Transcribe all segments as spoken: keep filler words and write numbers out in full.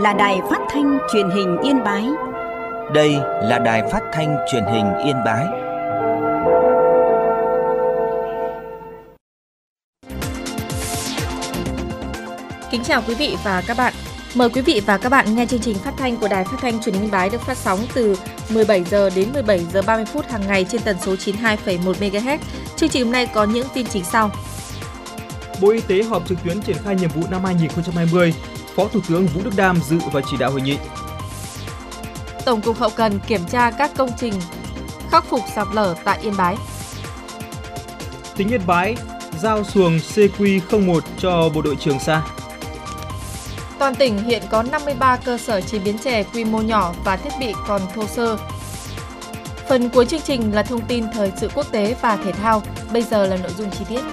là đài phát thanh truyền hình Yên Bái. Đây là đài phát thanh truyền hình Yên Bái. Kính chào quý vị và các bạn. Mời quý vị và các bạn nghe chương trình phát thanh của Đài Phát thanh Truyền hình Yên Bái được phát sóng từ mười bảy giờ đến mười bảy giờ ba mươi phút hàng ngày trên tần số chín mươi hai phẩy một mê ga héc. Chương trình hôm nay có những tin chính sau. Bộ Y tế họp trực tuyến triển khai nhiệm vụ năm hai nghìn không trăm hai mươi. Phó Thủ tướng Vũ Đức Đam dự và chỉ đạo hội nghị. Tổng cục Hậu cần kiểm tra các công trình khắc phục sạt lở tại Yên Bái. Tỉnh Yên Bái giao xuồng xê quy không một cho bộ đội Trường Sa. Toàn tỉnh hiện có năm mươi ba cơ sở chế biến chè quy mô nhỏ và thiết bị còn thô sơ. Phần cuối chương trình là thông tin thời sự quốc tế và thể thao. Bây giờ là nội dung chi tiết.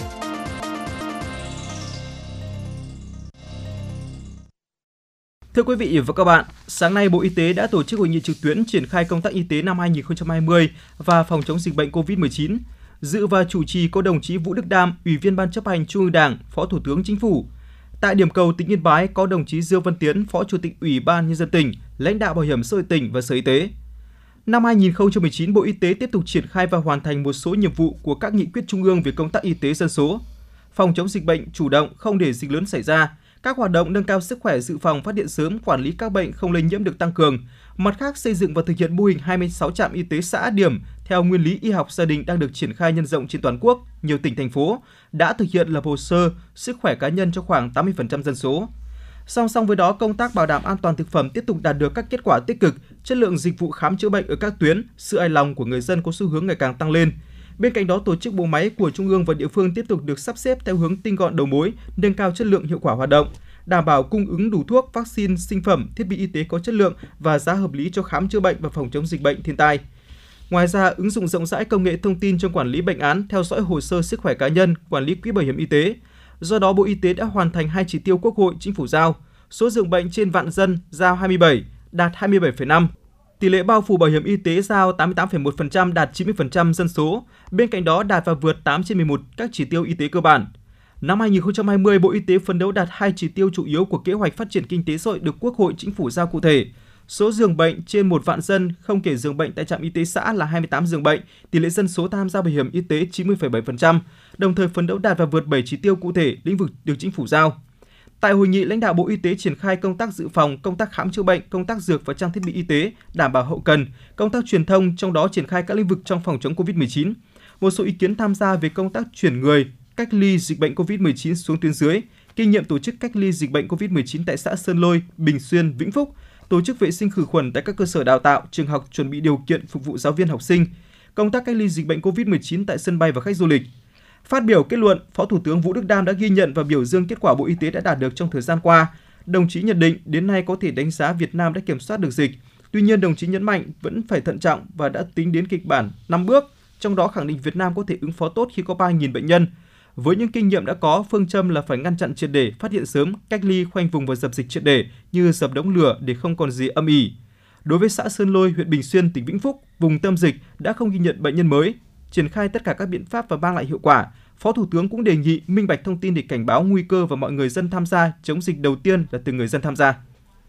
Thưa quý vị và các bạn, sáng nay Bộ Y tế đã tổ chức hội nghị trực tuyến triển khai công tác y tế năm hai nghìn không trăm hai mươi và phòng chống dịch bệnh covid mười chín. Dự và chủ trì có đồng chí Vũ Đức Đam, Ủy viên Ban Chấp hành Trung ương Đảng, Phó Thủ tướng Chính phủ. Tại điểm cầu tỉnh Yên Bái có đồng chí Dương Văn Tiến, Phó Chủ tịch Ủy ban Nhân dân tỉnh, lãnh đạo Bảo hiểm xã hội tỉnh và Sở Y tế. Năm hai nghìn không trăm mười chín, Bộ Y tế tiếp tục triển khai và hoàn thành một số nhiệm vụ của các nghị quyết trung ương về công tác y tế dân số, phòng chống dịch bệnh chủ động không để dịch lớn xảy ra, các hoạt động nâng cao sức khỏe dự phòng phát hiện sớm quản lý các bệnh không lây nhiễm được tăng cường. Mặt khác, xây dựng và thực hiện mô hình hai mươi sáu trạm y tế xã điểm theo nguyên lý y học gia đình đang được triển khai nhân rộng trên toàn quốc. Nhiều tỉnh thành phố đã thực hiện lập hồ sơ sức khỏe cá nhân cho khoảng tám mươi phần trăm dân số. Song song với đó, công tác bảo đảm an toàn thực phẩm tiếp tục đạt được các kết quả tích cực, chất lượng dịch vụ khám chữa bệnh ở các tuyến, sự hài lòng của người dân có xu hướng ngày càng tăng lên. Bên cạnh đó, tổ chức bộ máy của trung ương và địa phương tiếp tục được sắp xếp theo hướng tinh gọn đầu mối, nâng cao chất lượng hiệu quả hoạt động, đảm bảo cung ứng đủ thuốc, vaccine, sinh phẩm, thiết bị y tế có chất lượng và giá hợp lý cho khám chữa bệnh và phòng chống dịch bệnh thiên tai. Ngoài ra, ứng dụng rộng rãi công nghệ thông tin trong quản lý bệnh án, theo dõi hồ sơ sức khỏe cá nhân, quản lý quỹ bảo hiểm y tế. Do đó, Bộ Y tế đã hoàn thành hai chỉ tiêu Quốc hội, Chính phủ giao. Số giường bệnh trên vạn dân giao hai mươi bảy, đạt hai mươi bảy phẩy năm. Tỷ lệ bao phủ bảo hiểm y tế giao tám mươi tám phẩy một phần trăm, đạt chín mươi phần trăm dân số. Bên cạnh đó, đạt và vượt tám trên mười một các chỉ tiêu y tế cơ bản. Năm hai nghìn không trăm hai mươi, Bộ Y tế phấn đấu đạt hai chỉ tiêu chủ yếu của kế hoạch phát triển kinh tế xã hội được Quốc hội, Chính phủ giao cụ thể. Số giường bệnh trên một vạn dân, không kể giường bệnh tại trạm y tế xã là hai mươi tám giường bệnh, tỷ lệ dân số tham gia bảo hiểm y tế chín mươi phẩy bảy phần trăm, đồng thời phấn đấu đạt và vượt bảy chỉ tiêu cụ thể lĩnh vực được Chính phủ giao. Tại hội nghị, lãnh đạo Bộ Y tế triển khai công tác dự phòng, công tác khám chữa bệnh, công tác dược và trang thiết bị y tế, đảm bảo hậu cần, công tác truyền thông, trong đó triển khai các lĩnh vực trong phòng chống covid mười chín. Một số ý kiến tham gia về công tác chuyển người, cách ly dịch bệnh covid mười chín xuống tuyến dưới, kinh nghiệm tổ chức cách ly dịch bệnh covid mười chín tại xã Sơn Lôi, Bình Xuyên, Vĩnh Phúc, tổ chức vệ sinh khử khuẩn tại các cơ sở đào tạo, trường học chuẩn bị điều kiện phục vụ giáo viên học sinh, công tác cách ly dịch bệnh covid mười chín tại sân bay và khách du lịch. Phát biểu kết luận, Phó Thủ tướng Vũ Đức Đam đã ghi nhận và biểu dương kết quả Bộ Y tế đã đạt được trong thời gian qua. Đồng chí nhận định đến nay có thể đánh giá Việt Nam đã kiểm soát được dịch. Tuy nhiên, đồng chí nhấn mạnh vẫn phải thận trọng và đã tính đến kịch bản năm bước, trong đó khẳng định Việt Nam có thể ứng phó tốt khi có ba nghìn bệnh nhân. Với những kinh nghiệm đã có, phương châm là phải ngăn chặn triệt để, phát hiện sớm, cách ly, khoanh vùng và dập dịch triệt để như dập đống lửa để không còn gì âm ỉ. Đối với xã Sơn Lôi, huyện Bình Xuyên, tỉnh Vĩnh Phúc, vùng tâm dịch đã không ghi nhận bệnh nhân mới, triển khai tất cả các biện pháp và mang lại hiệu quả. Phó Thủ tướng cũng đề nghị minh bạch thông tin để cảnh báo nguy cơ và mọi người dân tham gia chống dịch đầu tiên là từ người dân tham gia.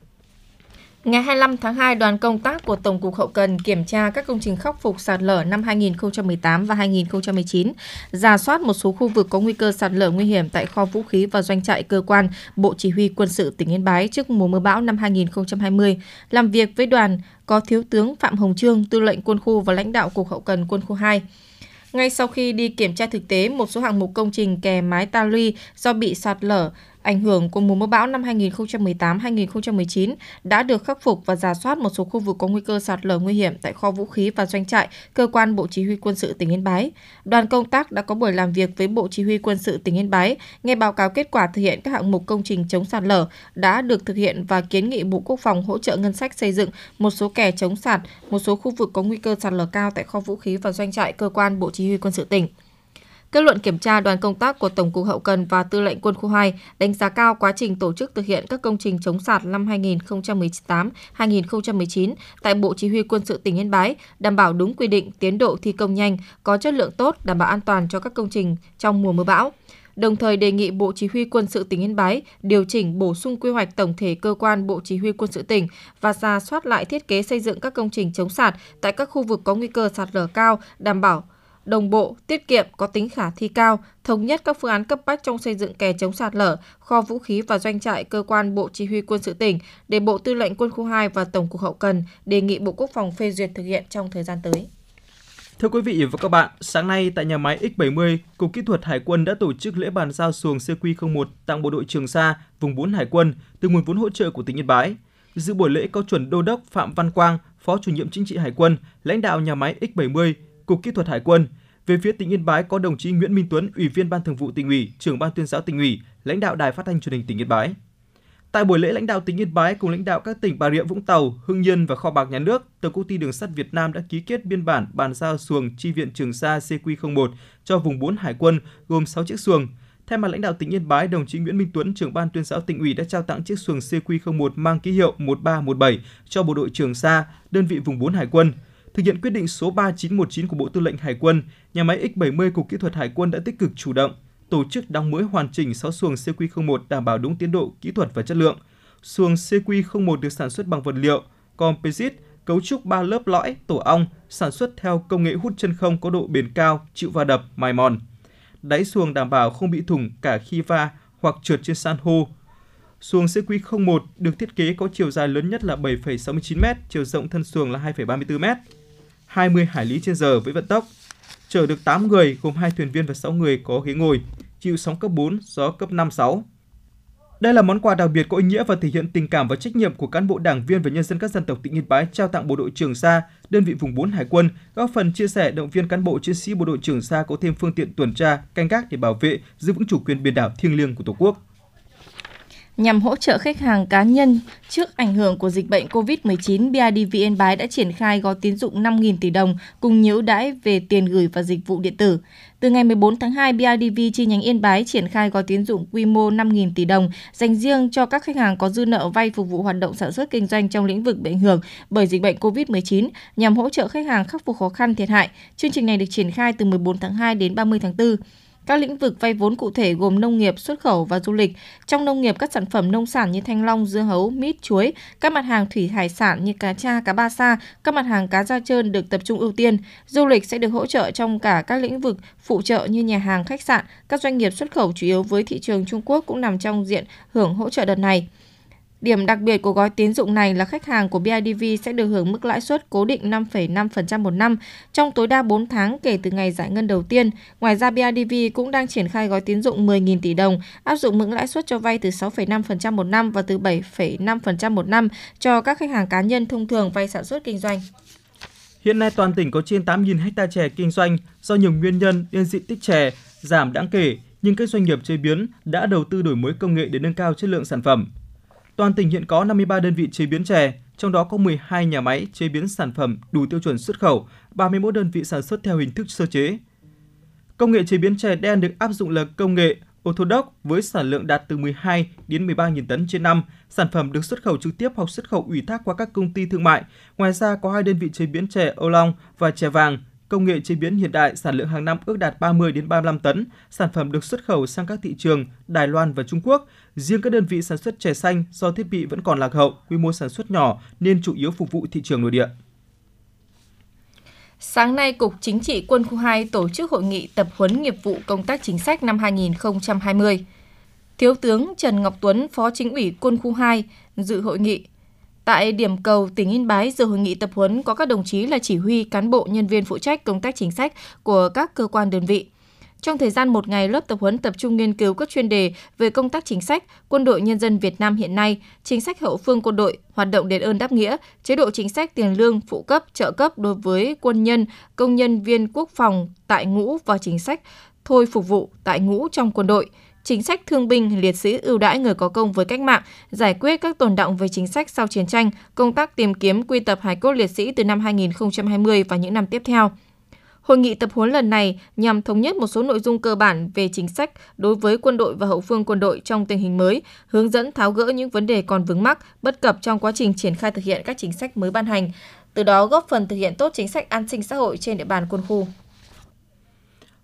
Ngày hai mươi lăm tháng hai, đoàn công tác của Tổng cục Hậu cần kiểm tra các công trình khắc phục sạt lở năm hai nghìn không trăm mười tám và hai nghìn không trăm mười chín, rà soát một số khu vực có nguy cơ sạt lở nguy hiểm tại kho vũ khí và doanh trại cơ quan Bộ Chỉ huy Quân sự tỉnh Yên Bái trước mùa mưa bão năm hai nghìn không trăm hai mươi. Làm việc với đoàn có Thiếu tướng Phạm Hồng Trương, Tư lệnh Quân khu và lãnh đạo Cục Hậu cần Quân khu hai. Ngay sau khi đi kiểm tra thực tế, một số hạng mục công trình kè mái ta luy do bị sạt lở ảnh hưởng của mùa mưa bão năm hai nghìn không trăm mười tám đến hai nghìn không trăm mười chín đã được khắc phục và rà soát một số khu vực có nguy cơ sạt lở nguy hiểm tại kho vũ khí và doanh trại cơ quan Bộ Chỉ huy Quân sự tỉnh Yên Bái. Đoàn công tác đã có buổi làm việc với Bộ Chỉ huy Quân sự tỉnh Yên Bái, nghe báo cáo kết quả thực hiện các hạng mục công trình chống sạt lở đã được thực hiện và kiến nghị Bộ Quốc phòng hỗ trợ ngân sách xây dựng một số kè chống sạt, một số khu vực có nguy cơ sạt lở cao tại kho vũ khí và doanh trại cơ quan Bộ Chỉ huy Quân sự tỉnh. Kết luận kiểm tra, đoàn công tác của Tổng cục Hậu cần và Tư lệnh Quân khu hai đánh giá cao quá trình tổ chức thực hiện các công trình chống sạt năm hai nghìn không trăm mười tám đến hai nghìn không trăm mười chín tại Bộ Chỉ huy Quân sự tỉnh Yên Bái, đảm bảo đúng quy định, tiến độ thi công nhanh, có chất lượng tốt, đảm bảo an toàn cho các công trình trong mùa mưa bão. đồng thời đề nghị Bộ Chỉ huy Quân sự tỉnh Yên Bái điều chỉnh bổ sung quy hoạch tổng thể cơ quan Bộ Chỉ huy Quân sự tỉnh và rà soát lại thiết kế xây dựng các công trình chống sạt tại các khu vực có nguy cơ sạt lở cao, đảm bảo đồng bộ, tiết kiệm, có tính khả thi cao, thống nhất các phương án cấp bách trong xây dựng kè chống sạt lở, kho vũ khí và doanh trại cơ quan Bộ Chỉ huy Quân sự tỉnh để Bộ Tư lệnh Quân khu hai và Tổng cục Hậu cần đề nghị Bộ Quốc phòng phê duyệt thực hiện trong thời gian tới. Thưa quý vị và các bạn, sáng nay tại nhà máy X bảy mươi, Cục Kỹ thuật Hải quân đã tổ chức lễ bàn giao xuồng xê quy không một tặng Bộ đội Trường Sa, vùng bốn Hải quân từ nguồn vốn hỗ trợ của tỉnh Yên Bái. Dự buổi lễ có Chuẩn Đô đốc Phạm Văn Quang, Phó Chủ nhiệm Chính trị Hải quân, lãnh đạo nhà máy X bảy mươi, Cục Kỹ thuật Hải quân. Về phía tỉnh Yên Bái có đồng chí Nguyễn Minh Tuấn, Ủy viên Ban Thường vụ Tỉnh ủy, Trưởng Ban Tuyên giáo Tỉnh ủy, lãnh đạo Đài Phát thanh Truyền hình tỉnh Yên Bái. Tại buổi lễ, lãnh đạo tỉnh Yên Bái cùng lãnh đạo các tỉnh Bà Rịa Vũng Tàu, Hưng Yên và Kho bạc Nhà nước, Tổng công ty Đường sắt Việt Nam đã ký kết biên bản bàn giao xuồng chi viện Trường Sa xê quy không một cho vùng bốn Hải quân gồm sáu chiếc xuồng. Thay mặt lãnh đạo tỉnh Yên Bái, đồng chí Nguyễn Minh Tuấn, Trưởng Ban Tuyên giáo Tỉnh ủy đã trao tặng chiếc xuồng xê quy không một mang ký hiệu một ba một bảy cho Bộ đội Trường Sa, đơn vị vùng bốn Hải quân. Thực hiện quyết định số ba chín một chín của Bộ Tư lệnh Hải quân, nhà máy X bảy mươi Cục Kỹ thuật Hải quân đã tích cực chủ động tổ chức đóng mới hoàn chỉnh sáu xuồng xê quy không một đảm bảo đúng tiến độ kỹ thuật và chất lượng. Xuồng xê quy không một được sản xuất bằng vật liệu composite, cấu trúc ba lớp lõi, tổ ong, sản xuất theo công nghệ hút chân không có độ bền cao, chịu va đập, mài mòn. Đáy xuồng đảm bảo không bị thủng cả khi va hoặc trượt trên san hô. Xuồng xê quy không một được thiết kế có chiều dài lớn nhất là bảy phẩy sáu mươi chín mét, chiều rộng thân xuồng là hai phẩy ba mươi tư mét, hai mươi hải lý trên giờ với vận tốc. Chở được tám người gồm hai thuyền viên và sáu người có ghế ngồi, chịu sóng cấp bốn, gió cấp năm sáu. Đây là món quà đặc biệt có ý nghĩa và thể hiện tình cảm và trách nhiệm của cán bộ đảng viên và nhân dân các dân tộc tỉnh Yên Bái trao tặng Bộ đội Trường Sa, đơn vị vùng bốn Hải quân, góp phần chia sẻ động viên cán bộ chiến sĩ Bộ đội Trường Sa có thêm phương tiện tuần tra, canh gác để bảo vệ, giữ vững chủ quyền biển đảo thiêng liêng của Tổ quốc. Nhằm hỗ trợ khách hàng cá nhân trước ảnh hưởng của dịch bệnh cô vít mười chín, bê i đê vê Yên Bái đã triển khai gói tín dụng năm nghìn tỷ đồng cùng ưu đãi về tiền gửi và dịch vụ điện tử. Từ ngày mười bốn tháng hai, bê i đê vê chi nhánh Yên Bái triển khai gói tín dụng quy mô năm nghìn tỷ đồng dành riêng cho các khách hàng có dư nợ vay phục vụ hoạt động sản xuất kinh doanh trong lĩnh vực bị ảnh hưởng bởi dịch bệnh cô vít mười chín nhằm hỗ trợ khách hàng khắc phục khó khăn thiệt hại. Chương trình này được triển khai từ mười bốn tháng hai đến ba mươi tháng tư. Các lĩnh vực vay vốn cụ thể gồm nông nghiệp, xuất khẩu và du lịch. Trong nông nghiệp, các sản phẩm nông sản như thanh long, dưa hấu, mít, chuối, các mặt hàng thủy hải sản như cá tra, cá ba sa, các mặt hàng cá da trơn được tập trung ưu tiên. Du lịch sẽ được hỗ trợ trong cả các lĩnh vực phụ trợ như nhà hàng, khách sạn. Các doanh nghiệp xuất khẩu chủ yếu với thị trường Trung Quốc cũng nằm trong diện hưởng hỗ trợ đợt này. Điểm đặc biệt của gói tín dụng này là khách hàng của bê i đê vê sẽ được hưởng mức lãi suất cố định năm phẩy năm phần trăm một năm trong tối đa bốn tháng kể từ ngày giải ngân đầu tiên. Ngoài ra, bê i đê vê cũng đang triển khai gói tín dụng mười nghìn tỷ đồng, áp dụng mức lãi suất cho vay từ sáu phẩy năm phần trăm một năm và từ bảy phẩy năm phần trăm một năm cho các khách hàng cá nhân thông thường vay sản xuất kinh doanh. Hiện nay toàn tỉnh có trên tám nghìn ha chè kinh doanh, do nhiều nguyên nhân nên diện tích chè giảm đáng kể, nhưng các doanh nghiệp chế biến đã đầu tư đổi mới công nghệ để nâng cao chất lượng sản phẩm. Toàn tỉnh hiện có năm mươi ba đơn vị chế biến chè, trong đó có mười hai nhà máy chế biến sản phẩm đủ tiêu chuẩn xuất khẩu, ba mươi mốt đơn vị sản xuất theo hình thức sơ chế. Công nghệ chế biến chè đen được áp dụng là công nghệ Orthodox với sản lượng đạt từ mười hai đến mười ba nghìn tấn trên năm. Sản phẩm được xuất khẩu trực tiếp hoặc xuất khẩu ủy thác qua các công ty thương mại. Ngoài ra có hai đơn vị chế biến chè Âu Long và chè vàng. Công nghệ chế biến hiện đại, sản lượng hàng năm ước đạt ba mươi đến ba mươi lăm tấn. Sản phẩm được xuất khẩu sang các thị trường Đài Loan và Trung Quốc. Riêng các đơn vị sản xuất chè xanh do thiết bị vẫn còn lạc hậu, quy mô sản xuất nhỏ nên chủ yếu phục vụ thị trường nội địa. Sáng nay, Cục Chính trị Quân khu hai tổ chức hội nghị tập huấn nghiệp vụ công tác chính sách năm hai nghìn không trăm hai mươi. Thiếu tướng Trần Ngọc Tuấn, Phó Chính ủy Quân khu hai dự hội nghị. Tại điểm cầu tỉnh Yên Bái, dự hội nghị tập huấn có các đồng chí là chỉ huy, cán bộ, nhân viên phụ trách công tác chính sách của các cơ quan đơn vị. Trong thời gian một ngày, lớp tập huấn tập trung nghiên cứu các chuyên đề về công tác chính sách, quân đội nhân dân Việt Nam hiện nay, chính sách hậu phương quân đội, hoạt động đền ơn đáp nghĩa, chế độ chính sách tiền lương, phụ cấp, trợ cấp đối với quân nhân, công nhân viên quốc phòng tại ngũ và chính sách thôi phục vụ tại ngũ trong quân đội, chính sách thương binh, liệt sĩ ưu đãi người có công với cách mạng, giải quyết các tồn đọng về chính sách sau chiến tranh, công tác tìm kiếm quy tập hài cốt liệt sĩ từ năm hai nghìn không trăm hai mươi và những năm tiếp theo. Hội nghị tập huấn lần này nhằm thống nhất một số nội dung cơ bản về chính sách đối với quân đội và hậu phương quân đội trong tình hình mới, hướng dẫn tháo gỡ những vấn đề còn vướng mắc, bất cập trong quá trình triển khai thực hiện các chính sách mới ban hành, từ đó góp phần thực hiện tốt chính sách an sinh xã hội trên địa bàn quân khu.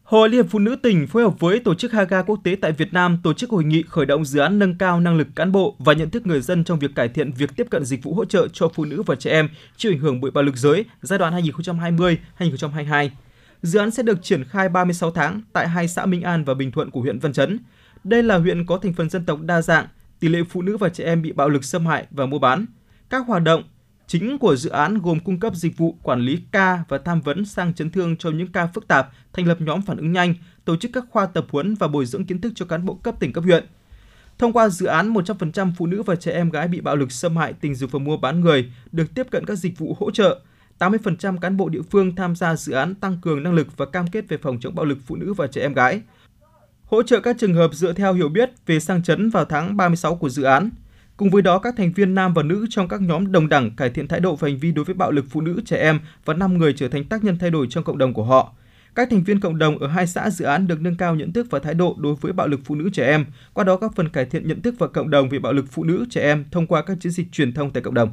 Hội Liên hiệp Phụ nữ tỉnh phối hợp với Tổ chức Haga Quốc tế tại Việt Nam tổ chức hội nghị khởi động dự án nâng cao năng lực cán bộ và nhận thức người dân trong việc cải thiện việc tiếp cận dịch vụ hỗ trợ cho phụ nữ và trẻ em chịu ảnh hưởng bởi bạo lực giới giai đoạn hai nghìn không trăm hai mươi đến hai nghìn không trăm hai mươi hai. Dự án sẽ được triển khai ba mươi sáu tháng tại hai xã Minh An và Bình Thuận của huyện Văn Chấn. Đây là huyện có thành phần dân tộc đa dạng, tỷ lệ phụ nữ và trẻ em bị bạo lực xâm hại và mua bán. Các hoạt động chính của dự án gồm cung cấp dịch vụ quản lý ca và tham vấn sang chấn thương cho những ca phức tạp, thành lập nhóm phản ứng nhanh, tổ chức các khoa tập huấn và bồi dưỡng kiến thức cho cán bộ cấp tỉnh cấp huyện. Thông qua dự án, một trăm phần trăm phụ nữ và trẻ em gái bị bạo lực xâm hại, tình dục và mua bán người được tiếp cận các dịch vụ hỗ trợ. tám mươi phần trăm cán bộ địa phương tham gia dự án tăng cường năng lực và cam kết về phòng chống bạo lực phụ nữ và trẻ em gái. Hỗ trợ các trường hợp dựa theo hiểu biết về sang chấn vào tháng ba mươi sáu của dự án. Cùng với đó, các thành viên nam và nữ trong các nhóm đồng đẳng cải thiện thái độ và hành vi đối với bạo lực phụ nữ, trẻ em và năm người trở thành tác nhân thay đổi trong cộng đồng của họ. Các thành viên cộng đồng ở hai xã dự án được nâng cao nhận thức và thái độ đối với bạo lực phụ nữ, trẻ em, qua đó góp phần cải thiện nhận thức và cộng đồng về bạo lực phụ nữ, trẻ em thông qua các chiến dịch truyền thông tại cộng đồng.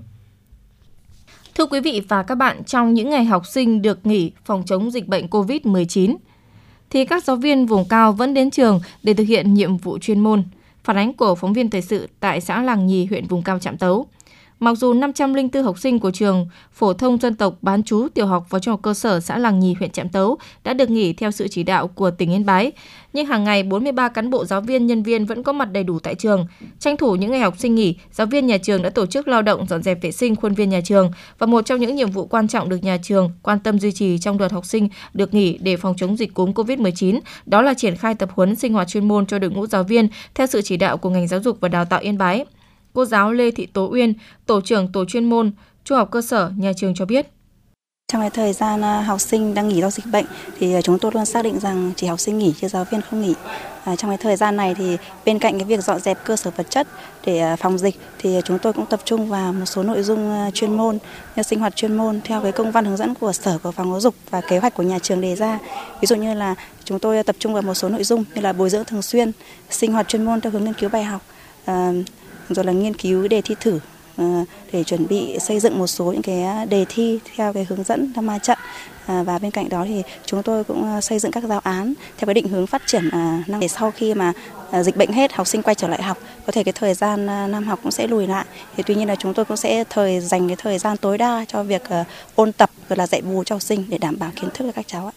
Thưa quý vị và các bạn, trong những ngày học sinh được nghỉ phòng chống dịch bệnh cô vít mười chín, thì các giáo viên vùng cao vẫn đến trường để thực hiện nhiệm vụ chuyên môn. Phản ánh của phóng viên thời sự tại xã Làng Nhì, huyện vùng cao Trạm Tấu. Mặc dù năm trăm lẻ bốn học sinh của trường phổ thông dân tộc bán trú tiểu học và trung học cơ sở xã Làng Nhì, huyện Trạm Tấu đã được nghỉ theo sự chỉ đạo của tỉnh Yên Bái, nhưng hàng ngày bốn mươi ba cán bộ giáo viên, nhân viên vẫn có mặt đầy đủ tại trường. Tranh thủ những ngày học sinh nghỉ, giáo viên nhà trường đã tổ chức lao động dọn dẹp vệ sinh khuôn viên nhà trường, và một trong những nhiệm vụ quan trọng được nhà trường quan tâm duy trì trong đợt học sinh được nghỉ để phòng chống dịch cúm cô vít mười chín, đó là triển khai tập huấn sinh hoạt chuyên môn cho đội ngũ giáo viên theo sự chỉ đạo của ngành giáo dục và đào tạo Yên Bái. Cô giáo Lê Thị Tố Uyên, tổ trưởng tổ chuyên môn trung học cơ sở nhà trường cho biết. Trong cái thời gian học sinh đang nghỉ do dịch bệnh thì chúng tôi luôn xác định rằng chỉ học sinh nghỉ chứ giáo viên không nghỉ. À, trong cái thời gian này thì bên cạnh cái việc dọn dẹp cơ sở vật chất để phòng dịch thì chúng tôi cũng tập trung vào một số nội dung chuyên môn, như sinh hoạt chuyên môn theo cái công văn hướng dẫn của Sở, của Phòng Giáo dục và kế hoạch của nhà trường đề ra. Ví dụ như là chúng tôi tập trung vào một số nội dung như là bồi dưỡng thường xuyên, sinh hoạt chuyên môn theo hướng nghiên cứu bài học, à, rồi là nghiên cứu đề thi thử để chuẩn bị xây dựng một số những cái đề thi theo cái hướng dẫn theo ma trận, và bên cạnh đó thì chúng tôi cũng xây dựng các giáo án theo cái định hướng phát triển năng để sau khi mà dịch bệnh hết, học sinh quay trở lại học, có thể cái thời gian năm học cũng sẽ lùi lại. Thì tuy nhiên là chúng tôi cũng sẽ thời dành cái thời gian tối đa cho việc ôn tập rồi là dạy bù cho học sinh để đảm bảo kiến thức cho các cháu ạ.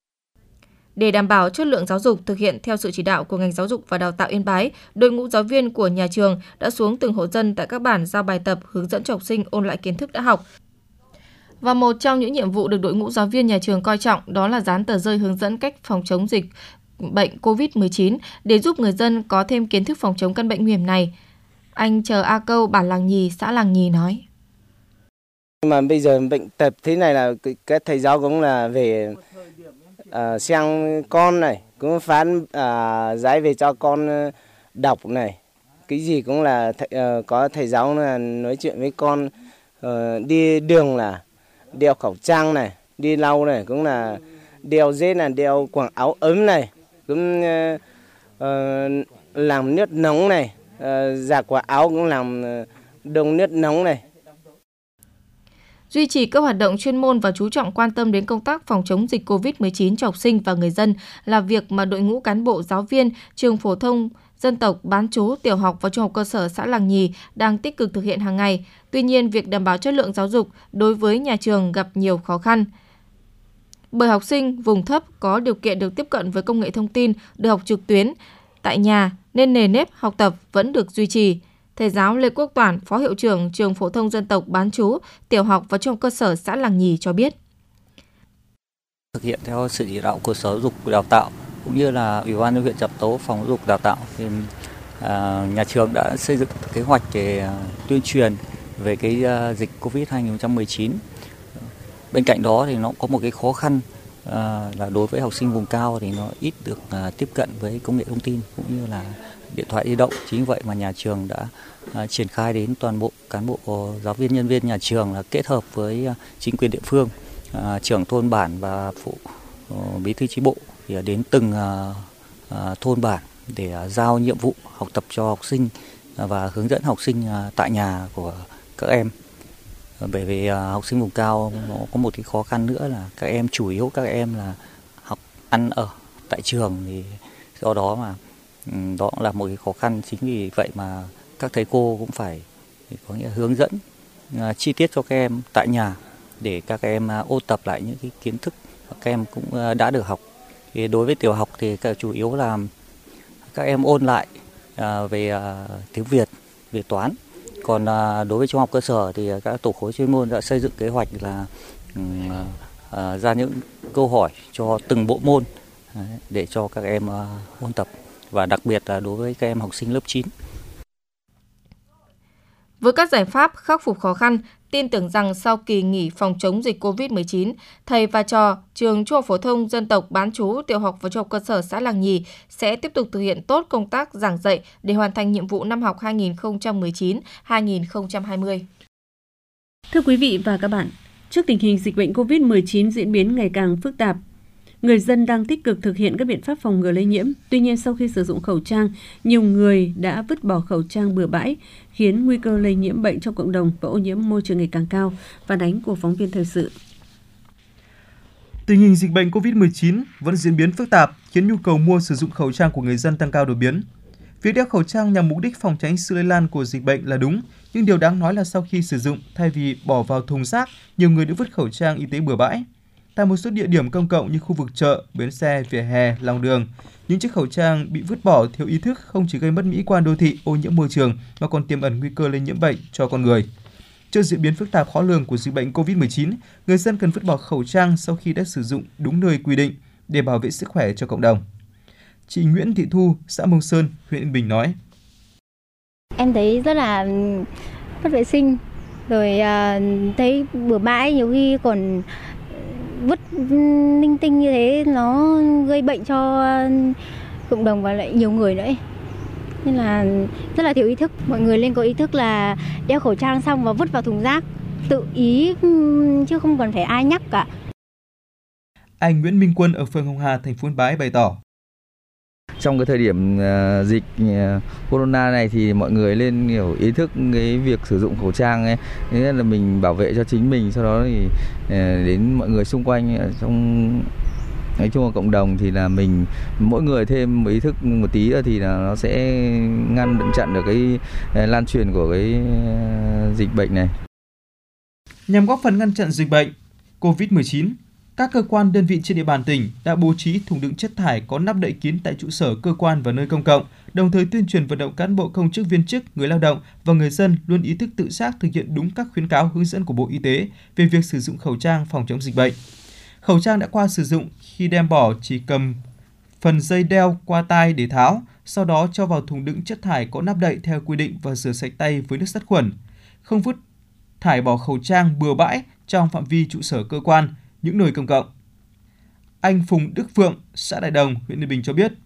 Để đảm bảo chất lượng giáo dục thực hiện theo sự chỉ đạo của ngành giáo dục và đào tạo Yên Bái, đội ngũ giáo viên của nhà trường đã xuống từng hộ dân tại các bản giao bài tập, hướng dẫn cho học sinh ôn lại kiến thức đã học. Và một trong những nhiệm vụ được đội ngũ giáo viên nhà trường coi trọng đó là dán tờ rơi hướng dẫn cách phòng chống dịch bệnh cô vít mười chín để giúp người dân có thêm kiến thức phòng chống căn bệnh nguy hiểm này. Anh Chờ A Câu, bản Làng Nhì, xã Làng Nhì nói. Mà bây giờ bệnh tật thế này là các thầy giáo cũng là về À, xem con này, cũng phán à, giấy về cho con đọc này, cái gì cũng là thầy, uh, có thầy giáo là nói chuyện với con, uh, đi đường là đeo khẩu trang này, đi lau này cũng là đeo dép này, đeo quần áo ấm này, cũng uh, uh, làm nước nóng này, uh, giặt quần áo cũng làm uh, đông nước nóng này. Duy trì các hoạt động chuyên môn và chú trọng quan tâm đến công tác phòng chống dịch cô vít mười chín cho học sinh và người dân là việc mà đội ngũ cán bộ giáo viên trường phổ thông dân tộc bán trú tiểu học và trung học cơ sở xã Làng Nhì đang tích cực thực hiện hàng ngày. Tuy nhiên, việc đảm bảo chất lượng giáo dục đối với nhà trường gặp nhiều khó khăn. Bởi học sinh vùng thấp có điều kiện được tiếp cận với công nghệ thông tin, được học trực tuyến tại nhà nên nề nếp học tập vẫn được duy trì. Thầy giáo Lê Quốc Toản, Phó Hiệu trưởng trường phổ thông dân tộc bán trú, tiểu học và trung học cơ sở xã Làng Nhì cho biết. Thực hiện theo sự chỉ đạo của Sở Giáo dục và Đào tạo cũng như là Ủy ban nhân huyện Trạm Tấu, Phòng Giáo dục Đào tạo, thì à, nhà trường đã xây dựng kế hoạch để à, tuyên truyền về cái à, dịch cô vít hai không một chín. Bên cạnh đó thì nó có một cái khó khăn à, là đối với học sinh vùng cao thì nó ít được à, tiếp cận với công nghệ thông tin cũng như là điện thoại di động. Chính vậy mà nhà trường đã à, triển khai đến toàn bộ cán bộ giáo viên, nhân viên nhà trường là kết hợp với à, chính quyền địa phương, à, trưởng thôn bản và phụ uh, bí thư chi bộ thì đến từng à, à, thôn bản để à, giao nhiệm vụ học tập cho học sinh à, và hướng dẫn học sinh à, tại nhà của các em. À, bởi vì à, học sinh vùng cao nó có một cái khó khăn nữa là các em chủ yếu các em là học ăn ở tại trường, thì do đó mà đó cũng là một cái khó khăn. Chính vì vậy mà các thầy cô cũng phải có nghĩa hướng dẫn uh, chi tiết cho các em tại nhà để các em uh, ôn tập lại những cái kiến thức mà các em cũng uh, đã được học. Thì đối với tiểu học thì chủ yếu là các em ôn lại uh, về uh, tiếng Việt, về toán. Còn uh, đối với trung học cơ sở thì các tổ khối chuyên môn đã xây dựng kế hoạch là um, uh, ra những câu hỏi cho từng bộ môn uh, để cho các em uh, ôn tập, và đặc biệt là đối với các em học sinh lớp chín. Với các giải pháp khắc phục khó khăn, tin tưởng rằng sau kỳ nghỉ phòng chống dịch covid mười chín, thầy và trò trường Trung học phổ thông dân tộc bán trú tiểu học và trung học cơ sở xã Làng Nhì sẽ tiếp tục thực hiện tốt công tác giảng dạy để hoàn thành nhiệm vụ năm học hai nghìn không trăm mười chín hai nghìn không trăm hai mươi. Thưa quý vị và các bạn, trước tình hình dịch bệnh covid mười chín diễn biến ngày càng phức tạp, người dân đang tích cực thực hiện các biện pháp phòng ngừa lây nhiễm. Tuy nhiên, sau khi sử dụng khẩu trang, nhiều người đã vứt bỏ khẩu trang bừa bãi, khiến nguy cơ lây nhiễm bệnh trong cộng đồng và ô nhiễm môi trường ngày càng cao. Phản ánh của phóng viên thời sự. Tình hình dịch bệnh covid mười chín vẫn diễn biến phức tạp, khiến nhu cầu mua sử dụng khẩu trang của người dân tăng cao đột biến. Việc đeo khẩu trang nhằm mục đích phòng tránh sự lây lan của dịch bệnh là đúng, nhưng điều đáng nói là sau khi sử dụng, thay vì bỏ vào thùng rác, nhiều người đã vứt khẩu trang y tế bừa bãi. Tại một số địa điểm công cộng như khu vực chợ, bến xe, vỉa hè, lòng đường, những chiếc khẩu trang bị vứt bỏ thiếu ý thức không chỉ gây mất mỹ quan đô thị, ô nhiễm môi trường mà còn tiềm ẩn nguy cơ lây nhiễm bệnh cho con người. Trước diễn biến phức tạp khó lường của dịch bệnh covid mười chín, người dân cần vứt bỏ khẩu trang sau khi đã sử dụng đúng nơi quy định để bảo vệ sức khỏe cho cộng đồng. Chị Nguyễn Thị Thu, xã Mông Sơn, huyện Yên Bình nói: Em thấy rất là mất vệ sinh, rồi uh, thấy bừa bãi, nhiều khi còn vứt linh tinh như thế nó gây bệnh cho cộng đồng và lại nhiều người nữa ấy. Nên là rất là thiếu ý thức. Mọi người nên có ý thức là đeo khẩu trang xong và vứt vào thùng rác, tự ý chứ không cần phải ai nhắc cả. Anh Nguyễn Minh Quân ở phường Hồng Hà, thành phố Yên Bái bày tỏ: Trong cái thời điểm uh, dịch uh, corona này thì mọi người nên hiểu ý thức cái việc sử dụng khẩu trang ấy, nghĩa là mình bảo vệ cho chính mình, sau đó thì uh, đến mọi người xung quanh uh, trong nói chung là cộng đồng thì là mình mỗi người thêm một ý thức một tí nữa thì là nó sẽ ngăn chặn được cái uh, lan truyền của cái uh, dịch bệnh này. Nhằm góp phần ngăn chặn dịch bệnh covid mười chín, các cơ quan đơn vị trên địa bàn tỉnh đã bố trí thùng đựng chất thải có nắp đậy kín tại trụ sở cơ quan và nơi công cộng, đồng thời tuyên truyền vận động cán bộ công chức viên chức, người lao động và người dân luôn ý thức tự giác thực hiện đúng các khuyến cáo hướng dẫn của Bộ Y tế về việc sử dụng khẩu trang phòng chống dịch bệnh. Khẩu trang đã qua sử dụng khi đem bỏ chỉ cầm phần dây đeo qua tai để tháo, sau đó cho vào thùng đựng chất thải có nắp đậy theo quy định và rửa sạch tay với nước sát khuẩn. Không vứt thải bỏ khẩu trang bừa bãi trong phạm vi trụ sở cơ quan, những nơi công cộng. Anh Phùng Đức Phượng, xã Đại Đồng, huyện Yên Bình cho biết: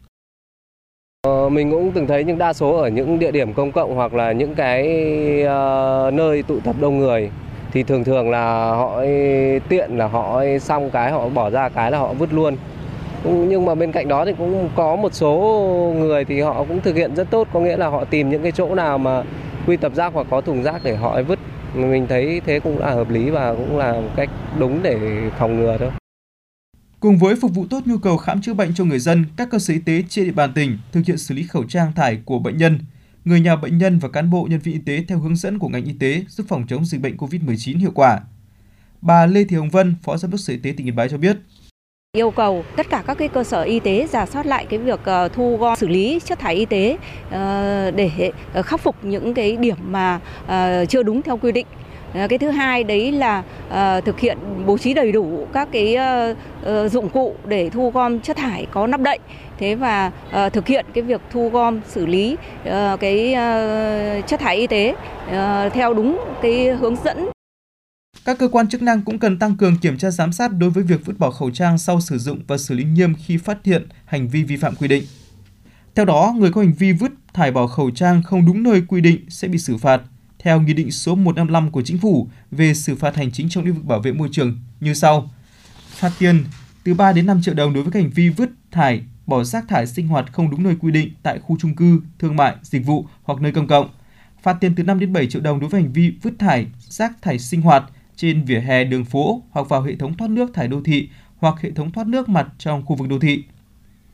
Ờ, mình cũng từng thấy những đa số ở những địa điểm công cộng hoặc là những cái uh, nơi tụ tập đông người thì thường thường là họ tiện là họ xong cái họ bỏ ra cái là họ vứt luôn. Nhưng mà bên cạnh đó thì cũng có một số người thì họ cũng thực hiện rất tốt, có nghĩa là họ tìm những cái chỗ nào mà quy tập rác hoặc có thùng rác để họ vứt. Mình thấy thế cũng là hợp lý và cũng là một cách đúng để phòng ngừa thôi. Cùng với phục vụ tốt nhu cầu khám chữa bệnh cho người dân, các cơ sở y tế trên địa bàn tỉnh thực hiện xử lý khẩu trang thải của bệnh nhân, người nhà bệnh nhân và cán bộ nhân viên y tế theo hướng dẫn của ngành y tế giúp phòng chống dịch bệnh covid mười chín hiệu quả. Bà Lê Thị Hồng Vân, Phó Giám đốc Sở Y tế tỉnh Yên Bái cho biết: Yêu cầu tất cả các cái cơ sở y tế rà soát lại cái việc uh, thu gom xử lý chất thải y tế uh, để uh, khắc phục những cái điểm mà uh, chưa đúng theo quy định. Uh, cái thứ hai đấy là uh, thực hiện bố trí đầy đủ các cái uh, uh, dụng cụ để thu gom chất thải có nắp đậy. Thế và uh, thực hiện cái việc thu gom xử lý uh, cái uh, chất thải y tế uh, theo đúng cái hướng dẫn. Các cơ quan chức năng cũng cần tăng cường kiểm tra giám sát đối với việc vứt bỏ khẩu trang sau sử dụng và xử lý nghiêm khi phát hiện hành vi vi phạm quy định. Theo đó, người có hành vi vứt thải bỏ khẩu trang không đúng nơi quy định sẽ bị xử phạt theo Nghị định số một trăm năm mươi lăm của Chính phủ về xử phạt hành chính trong lĩnh vực bảo vệ môi trường như sau: phạt tiền từ ba đến năm triệu đồng đối với các hành vi vứt thải bỏ rác thải sinh hoạt không đúng nơi quy định tại khu chung cư, thương mại, dịch vụ hoặc nơi công cộng; phạt tiền từ năm đến bảy triệu đồng đối với hành vi vứt thải rác thải sinh hoạt trên vỉa hè, đường phố hoặc vào hệ thống thoát nước thải đô thị hoặc hệ thống thoát nước mặt trong khu vực đô thị.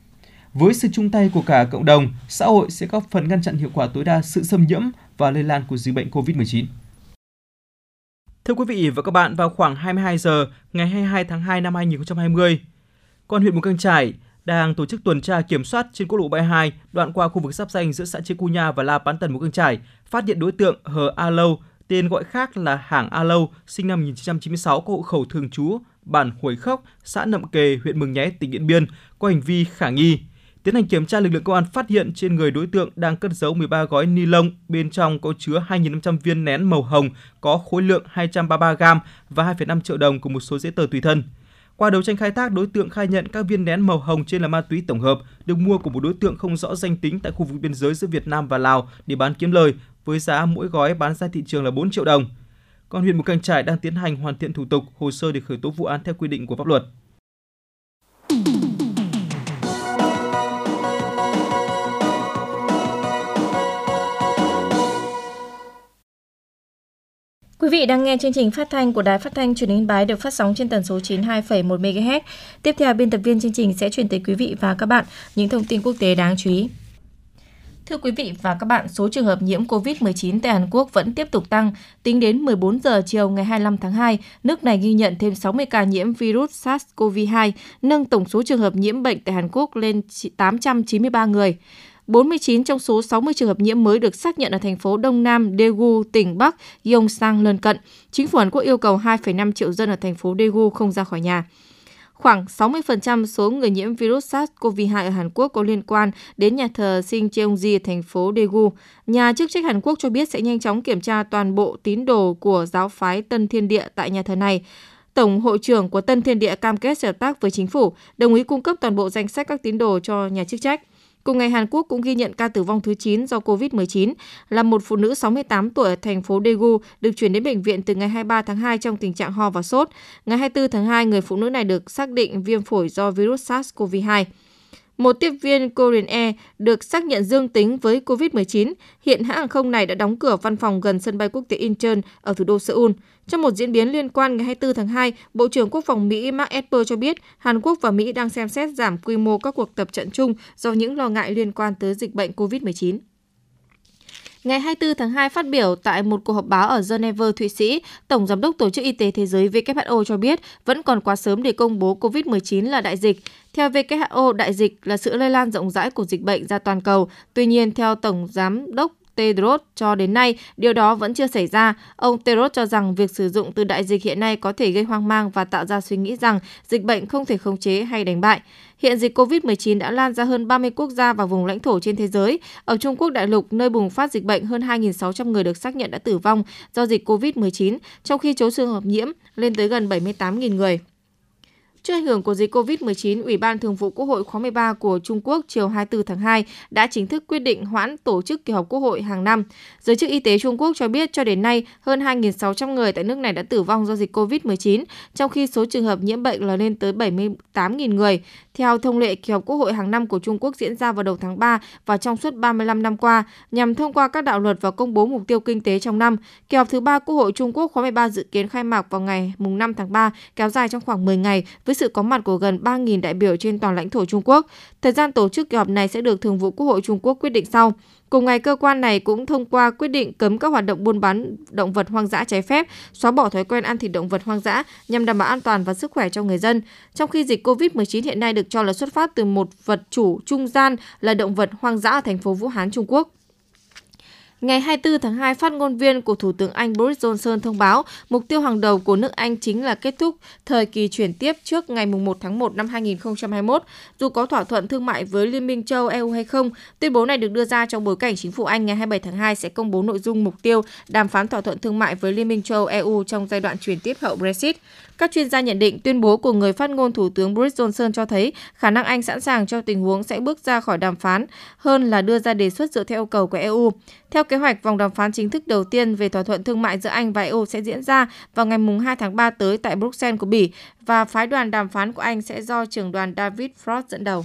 Với sự chung tay của cả cộng đồng, xã hội sẽ góp phần ngăn chặn hiệu quả tối đa sự xâm nhiễm và lây lan của dịch bệnh covid mười chín. Thưa quý vị và các bạn, vào khoảng hai mươi hai giờ ngày hai mươi hai tháng hai năm hai nghìn không trăm hai mươi, Công an huyện Mù Cang Chải đang tổ chức tuần tra kiểm soát trên quốc lộ ba mươi hai đoạn qua khu vực giáp ranh giữa xã Chư Cu Nha và La Pán Tần, Mù Cang Chải, phát hiện đối tượng Hờ A Lâu, tên gọi khác là Hảng A Lâu, sinh năm một nghìn chín trăm chín mươi sáu, có hộ khẩu thường trú bản Huồi Khốc, xã Nậm Kề, huyện Mường Nhé, tỉnh Điện Biên, có hành vi khả nghi. Tiến hành kiểm tra, lực lượng công an phát hiện trên người đối tượng đang cất giấu mười ba gói ni lông, bên trong có chứa hai nghìn năm trăm viên nén màu hồng có khối lượng hai trăm ba mươi ba gam và hai phẩy năm triệu đồng cùng một số giấy tờ tùy thân. Qua đấu tranh khai thác, đối tượng khai nhận các viên nén màu hồng trên là ma túy tổng hợp được mua của một đối tượng không rõ danh tính tại khu vực biên giới giữa Việt Nam và Lào để bán kiếm lời, với giá mỗi gói bán ra thị trường là bốn triệu đồng. Còn huyện Mù Cang Chải đang tiến hành hoàn thiện thủ tục, hồ sơ để khởi tố vụ án theo quy định của pháp luật. Quý vị đang nghe chương trình phát thanh của Đài Phát thanh Truyền hình Yên Bái được phát sóng trên tần số chín mươi hai phẩy một mê ga héc. Tiếp theo, biên tập viên chương trình sẽ chuyển tới quý vị và các bạn những thông tin quốc tế đáng chú ý. Thưa quý vị và các bạn, số trường hợp nhiễm covid mười chín tại Hàn Quốc vẫn tiếp tục tăng. Tính đến mười bốn giờ chiều ngày hai mươi lăm tháng hai, nước này ghi nhận thêm sáu mươi ca nhiễm virus SARS-xê o vê hai, nâng tổng số trường hợp nhiễm bệnh tại Hàn Quốc lên tám trăm chín mươi ba người. bốn mươi chín trong số sáu mươi trường hợp nhiễm mới được xác nhận ở thành phố Đông Nam Daegu, tỉnh Bắc Gyeongsang lân cận. Chính phủ Hàn Quốc yêu cầu hai phẩy năm triệu dân ở thành phố Daegu không ra khỏi nhà. Khoảng sáu mươi phần trăm số người nhiễm virus SARS-xê o vê hai ở Hàn Quốc có liên quan đến nhà thờ Sincheongji ở thành phố Daegu. Nhà chức trách Hàn Quốc cho biết sẽ nhanh chóng kiểm tra toàn bộ tín đồ của giáo phái Tân Thiên Địa tại nhà thờ này. Tổng hội trưởng của Tân Thiên Địa cam kết hợp tác với chính phủ, đồng ý cung cấp toàn bộ danh sách các tín đồ cho nhà chức trách. Cùng ngày, Hàn Quốc cũng ghi nhận ca tử vong thứ chín do covid mười chín, là một phụ nữ sáu mươi tám tuổi ở thành phố Daegu được chuyển đến bệnh viện từ ngày hai mươi ba tháng hai trong tình trạng ho và sốt. Ngày hai mươi tư tháng hai, người phụ nữ này được xác định viêm phổi do virus SARS-xê o vê hai. Một tiếp viên Korean Air được xác nhận dương tính với covid mười chín. Hiện hãng hàng không này đã đóng cửa văn phòng gần sân bay quốc tế Incheon ở thủ đô Seoul. Trong một diễn biến liên quan, ngày hai mươi tư tháng hai, Bộ trưởng Quốc phòng Mỹ Mark Esper cho biết Hàn Quốc và Mỹ đang xem xét giảm quy mô các cuộc tập trận chung do những lo ngại liên quan tới dịch bệnh covid mười chín. Ngày hai mươi tư tháng hai, phát biểu tại một cuộc họp báo ở Geneva, Thụy Sĩ, Tổng Giám đốc Tổ chức Y tế Thế giới W H O cho biết vẫn còn quá sớm để công bố covid mười chín là đại dịch. Theo W H O, đại dịch là sự lây lan rộng rãi của dịch bệnh ra toàn cầu. Tuy nhiên, theo Tổng Giám đốc Tedros, cho đến nay, điều đó vẫn chưa xảy ra. Ông Tedros cho rằng việc sử dụng từ đại dịch hiện nay có thể gây hoang mang và tạo ra suy nghĩ rằng dịch bệnh không thể khống chế hay đánh bại. Hiện dịch covid mười chín đã lan ra hơn ba mươi quốc gia và vùng lãnh thổ trên thế giới. Ở Trung Quốc đại lục, nơi bùng phát dịch bệnh, hơn hai nghìn sáu trăm người được xác nhận đã tử vong do dịch covid mười chín, trong khi số trường hợp nhiễm lên tới gần bảy mươi tám nghìn người. Trước ảnh hưởng của dịch covid mười chín, Ủy ban Thường vụ Quốc hội khóa mười ba của Trung Quốc chiều hai mươi tư tháng hai đã chính thức quyết định hoãn tổ chức kỳ họp Quốc hội hàng năm. Giới chức y tế Trung Quốc cho biết cho đến nay, hơn hai nghìn sáu trăm người tại nước này đã tử vong do dịch covid mười chín, trong khi số trường hợp nhiễm bệnh là lên tới bảy mươi tám nghìn người. Theo thông lệ, kỳ họp Quốc hội hàng năm của Trung Quốc diễn ra vào đầu tháng ba và trong suốt ba mươi lăm năm qua, nhằm thông qua các đạo luật và công bố mục tiêu kinh tế trong năm. Kỳ họp thứ ba Quốc hội Trung Quốc khóa mười ba dự kiến khai mạc vào ngày năm tháng ba, kéo dài trong khoảng mười ngày, với sự có mặt của gần ba nghìn đại biểu trên toàn lãnh thổ Trung Quốc. Thời gian tổ chức kỳ họp này sẽ được Thường vụ Quốc hội Trung Quốc quyết định sau. Cùng ngày, cơ quan này cũng thông qua quyết định cấm các hoạt động buôn bán động vật hoang dã trái phép, xóa bỏ thói quen ăn thịt động vật hoang dã nhằm đảm bảo an toàn và sức khỏe cho người dân. Trong khi dịch covid mười chín hiện nay được cho là xuất phát từ một vật chủ trung gian là động vật hoang dã ở thành phố Vũ Hán, Trung Quốc. Ngày hai mươi tư tháng hai, phát ngôn viên của Thủ tướng Anh Boris Johnson thông báo mục tiêu hàng đầu của nước Anh chính là kết thúc thời kỳ chuyển tiếp trước ngày một tháng một năm hai nghìn không trăm hai mươi mốt. Dù có thỏa thuận thương mại với Liên minh châu Âu E U hay không, tuyên bố này được đưa ra trong bối cảnh chính phủ Anh ngày hai mươi bảy tháng hai sẽ công bố nội dung mục tiêu đàm phán thỏa thuận thương mại với Liên minh châu Âu E U trong giai đoạn chuyển tiếp hậu Brexit. Các chuyên gia nhận định tuyên bố của người phát ngôn Thủ tướng Boris Johnson cho thấy khả năng Anh sẵn sàng cho tình huống sẽ bước ra khỏi đàm phán hơn là đưa ra đề xuất dựa theo yêu cầu của E U. Theo kế hoạch, vòng đàm phán chính thức đầu tiên về thỏa thuận thương mại giữa Anh và E U sẽ diễn ra vào ngày hai tháng ba tới tại Bruxelles của Bỉ và phái đoàn đàm phán của Anh sẽ do trưởng đoàn David Frost dẫn đầu.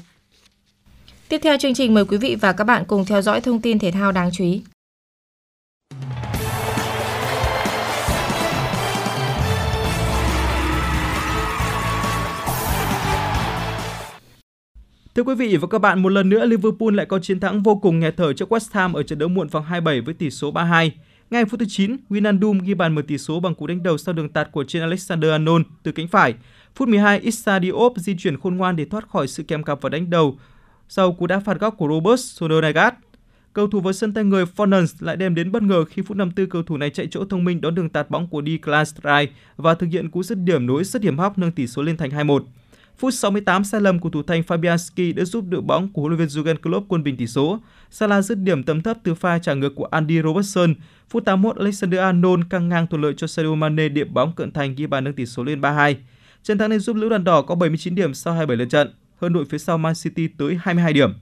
Tiếp theo chương trình, mời quý vị và các bạn cùng theo dõi thông tin thể thao đáng chú ý. Thưa quý vị và các bạn, một lần nữa Liverpool lại có chiến thắng vô cùng nghẹt thở trước West Ham ở trận đấu muộn vòng hai mươi bảy với tỷ số ba hai. Ngay phút thứ chín, Wijnaldum ghi bàn mở tỷ số bằng cú đánh đầu sau đường tạt của Trent Alexander-Arnold từ cánh phải. Phút mười hai, Issa Diop di chuyển khôn ngoan để thoát khỏi sự kèm cặp và đánh đầu sau cú đá phạt góc của Robert Sodergaard. Cầu thủ với sân tay người Fornals lại đem đến bất ngờ khi phút năm mươi tư cầu thủ này chạy chỗ thông minh đón đường tạt bóng của Declan Rice và thực hiện cú dứt điểm nối rất hiểm hóc nâng tỷ số lên thành hai một. Phút sáu mươi tám, sai lầm của thủ thành Fabianski đã giúp đội bóng của huấn luyện viên Jurgen Klopp quân bình tỷ số. Salah dứt điểm tầm thấp từ pha trả ngược của Andy Robertson. Phút tám mươi mốt, Alexander-Arnold căng ngang thuận lợi cho Sadio Mane điểm bóng cận thành ghi bàn nâng tỷ số lên ba hai. Trận thắng này giúp Lữ đoàn đỏ có bảy mươi chín điểm sau hai mươi bảy lượt trận, hơn đội phía sau Man City tới hai mươi hai điểm.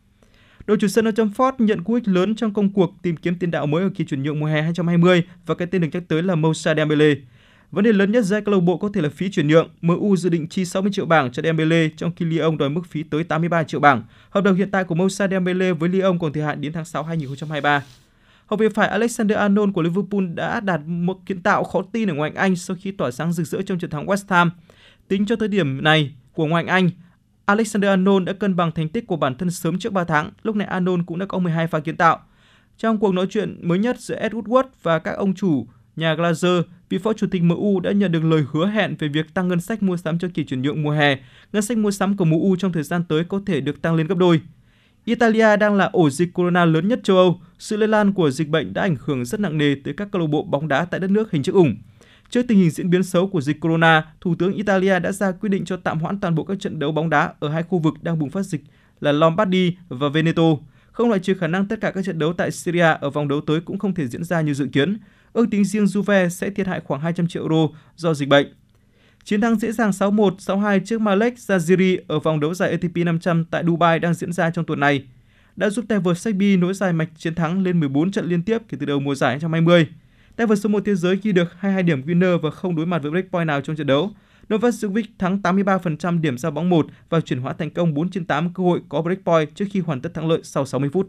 Đội chủ sân Old Trafford nhận cú hích lớn trong công cuộc tìm kiếm tiền đạo mới ở kỳ chuyển nhượng mùa hè hai không hai không và cái tên được nhắc tới là Moussa Dembele. Vấn đề lớn nhất giữa câu lạc bộ có thể là phí chuyển nhượng. em u dự định chi sáu mươi triệu bảng cho Dembele trong khi Lyon đòi mức phí tới tám mươi ba triệu bảng. Hợp đồng hiện tại của Moussa Dembele với Lyon còn thời hạn đến tháng sáu năm hai không hai ba. Hậu vệ phải Alexander-Arnold của Liverpool đã đạt một kiến tạo khó tin ở ngoại hạng Anh sau khi tỏa sáng rực rỡ trong trận thắng West Ham. Tính cho thời điểm này của ngoại hạng Anh, Alexander-Arnold đã cân bằng thành tích của bản thân sớm trước ba tháng. Lúc này Arnold cũng đã có mười hai pha kiến tạo. Trong cuộc nói chuyện mới nhất giữa Ed Woodward và các ông chủ nhà Glazer, vị phó chủ tịch em u đã nhận được lời hứa hẹn về việc tăng ngân sách mua sắm cho kỳ chuyển nhượng mùa hè. Ngân sách mua sắm của em u trong thời gian tới có thể được tăng lên gấp đôi. Italia đang là ổ dịch corona lớn nhất châu Âu. Sự lây lan của dịch bệnh đã ảnh hưởng rất nặng nề tới các câu lạc bộ bóng đá tại đất nước hình chữ ủng. Trước tình hình diễn biến xấu của dịch corona, Thủ tướng Italia đã ra quyết định cho tạm hoãn toàn bộ các trận đấu bóng đá ở hai khu vực đang bùng phát dịch là Lombardy và Veneto. Không loại trừ khả năng tất cả các trận đấu tại Syria ở vòng đấu tới cũng không thể diễn ra như dự kiến. Ước tính riêng Juve sẽ thiệt hại khoảng hai trăm triệu euro do dịch bệnh. Chiến thắng dễ dàng sáu một, sáu hai trước Malek Zajiri ở vòng đấu giải a tê pê năm trăm tại Dubai đang diễn ra trong tuần này đã giúp tay vợt Serbi nối dài mạch chiến thắng lên mười bốn trận liên tiếp kể từ đầu mùa giải hai không hai không. Tay vợt số một thế giới ghi được hai mươi hai điểm winner và không đối mặt với breakpoint nào trong trận đấu. Novak Djokovic thắng tám mươi ba phần trăm điểm ra bóng một và chuyển hóa thành công bốn trên tám cơ hội có breakpoint trước khi hoàn tất thắng lợi sau sáu mươi phút.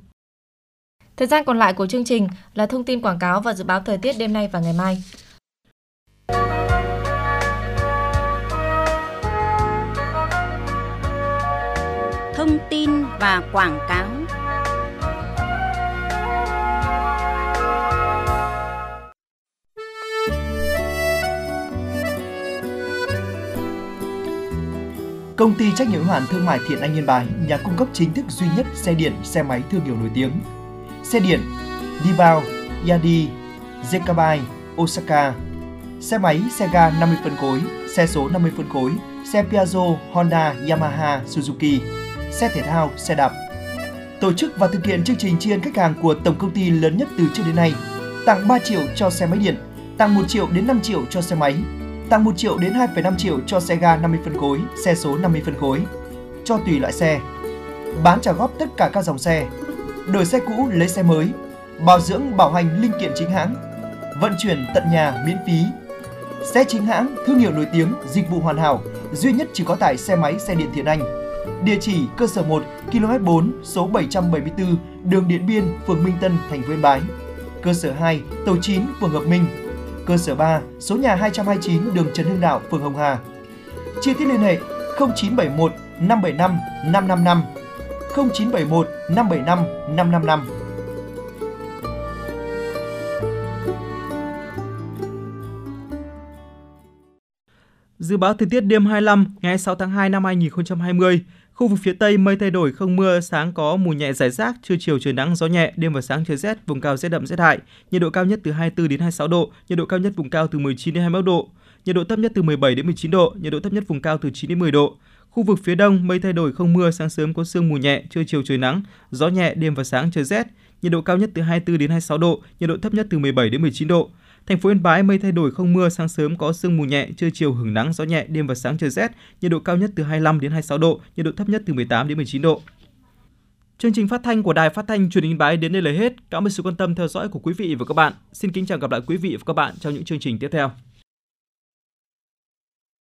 Thời gian còn lại của chương trình là thông tin quảng cáo và dự báo thời tiết đêm nay và ngày mai. Thông tin và quảng cáo. Công ty trách nhiệm hữu hạn thương mại Thiện Anh Yên Bái, nhà cung cấp chính thức duy nhất xe điện, xe máy thương hiệu nổi tiếng. Xe điện Dibao, Yadi, Zekabai, Osaka. Xe máy, xe ga năm mươi phân khối, xe số năm mươi phân khối, xe Piaggio, Honda, Yamaha, Suzuki. Xe thể thao, xe đạp. Tổ chức và thực hiện chương trình tri ân khách hàng của tổng công ty lớn nhất từ trước đến nay. Tặng ba triệu cho xe máy điện, tặng một triệu đến năm triệu cho xe máy, tặng một triệu đến hai phẩy năm triệu cho xe ga năm mươi phân khối, xe số năm mươi phân khối, cho tùy loại xe. Bán trả góp tất cả các dòng xe, đổi xe cũ lấy xe mới, bảo dưỡng bảo hành linh kiện chính hãng, vận chuyển tận nhà miễn phí. Xe chính hãng, thương hiệu nổi tiếng, dịch vụ hoàn hảo, duy nhất chỉ có tại xe máy xe điện Thiện Anh. Địa chỉ cơ sở một, ki lô mét bốn, số bảy trăm bảy mươi tư, đường Điện Biên, phường Minh Tân, thành phố Yên Bái. Cơ sở hai, tổ chín, phường Hợp Minh. Cơ sở ba, số nhà hai trăm hai mươi chín, đường Trần Hưng Đạo, phường Hồng Hà. Chi tiết liên hệ không chín bảy một năm bảy năm năm năm năm, không chín bảy một năm bảy năm năm năm năm. Dự báo thời tiết đêm hai mươi lăm ngày hai mươi sáu tháng hai năm hai nghìn không trăm hai mươi. Khu vực phía Tây mây thay đổi không mưa, sáng có mù nhẹ rải rác, trưa chiều trời nắng gió nhẹ, đêm và sáng trời rét, vùng cao rét đậm rét hại. Nhiệt độ cao nhất từ hai mươi tư đến hai mươi sáu độ, nhiệt độ cao nhất vùng cao từ mười chín đến hai mươi mốt độ, nhiệt độ thấp nhất từ mười bảy đến mười chín độ, nhiệt độ thấp nhất vùng cao từ chín đến mười độ. Khu vực phía Đông mây thay đổi không mưa, sáng sớm có sương mù nhẹ, trưa chiều trời nắng, gió nhẹ, đêm và sáng trời rét. Nhiệt độ cao nhất từ hai mươi tư đến hai mươi sáu độ, nhiệt độ thấp nhất từ mười bảy đến mười chín độ. Thành phố Yên Bái mây thay đổi không mưa, sáng sớm có sương mù nhẹ, trưa chiều hửng nắng, gió nhẹ, đêm và sáng trời rét. Nhiệt độ cao nhất từ hai mươi lăm đến hai mươi sáu độ, nhiệt độ thấp nhất từ mười tám đến mười chín độ. Chương trình phát thanh của Đài Phát thanh Truyền hình Yên Bái đến đây là hết. Cảm ơn sự quan tâm theo dõi của quý vị và các bạn. Xin kính chào gặp lại quý vị và các bạn trong những chương trình tiếp theo.